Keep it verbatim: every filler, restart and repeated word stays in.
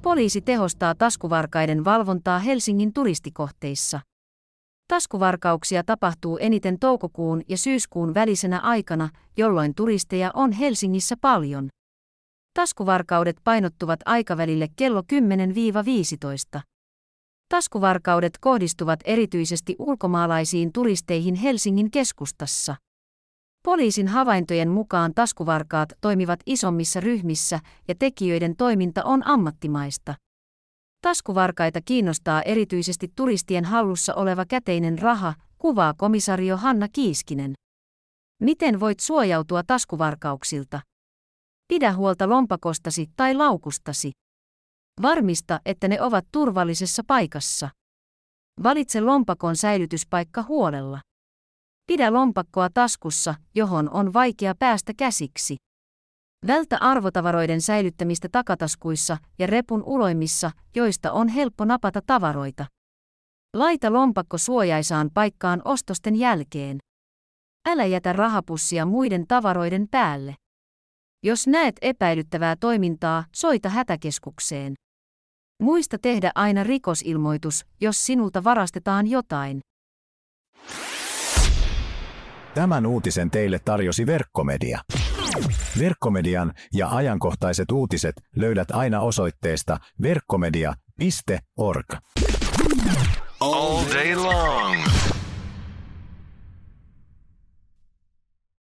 Poliisi tehostaa taskuvarkaiden valvontaa Helsingin turistikohteissa. Taskuvarkauksia tapahtuu eniten toukokuun ja syyskuun välisenä aikana, jolloin turisteja on Helsingissä paljon. Taskuvarkaudet painottuvat aikavälille kello kymmenen viisitoista. Taskuvarkaudet kohdistuvat erityisesti ulkomaalaisiin turisteihin Helsingin keskustassa. Poliisin havaintojen mukaan taskuvarkaat toimivat isommissa ryhmissä ja tekijöiden toiminta on ammattimaista. Taskuvarkaita kiinnostaa erityisesti turistien hallussa oleva käteinen raha, kuvaa komisario Hanna Kiiskinen. Miten voit suojautua taskuvarkauksilta? Pidä huolta lompakostasi tai laukustasi. Varmista, että ne ovat turvallisessa paikassa. Valitse lompakon säilytyspaikka huolella. Pidä lompakkoa taskussa, johon on vaikea päästä käsiksi. Vältä arvotavaroiden säilyttämistä takataskuissa ja repun uloimissa, joista on helppo napata tavaroita. Laita lompakko suojaisaan paikkaan ostosten jälkeen. Älä jätä rahapussia muiden tavaroiden päälle. Jos näet epäilyttävää toimintaa, soita hätäkeskukseen. Muista tehdä aina rikosilmoitus, jos sinulta varastetaan jotain. Tämän uutisen teille tarjosi Verkkomedia. Verkkomedian ja ajankohtaiset uutiset löydät aina osoitteesta verkkomedia piste org. All day long.